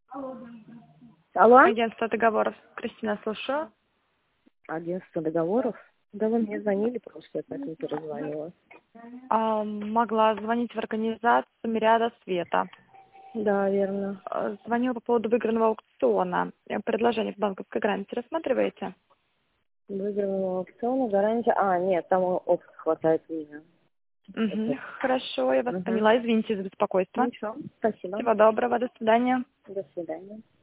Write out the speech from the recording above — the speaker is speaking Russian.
Алло? Агентство договоров. Кристина, слушаю. Агентство договоров? Да вы мне звонили просто, я поэтому перезвонила. Могла звонить в организацию Мириада Света. Да, верно. Звонила по поводу выигранного аукциона. Предложение по банковской гарантии рассматриваете? Выигранного аукциона, гарантия. Нет, там опыт хватает у меня. Хорошо, я вас Угу. поняла. Извините за беспокойство. Ничего, спасибо. Всего доброго, до свидания. До свидания.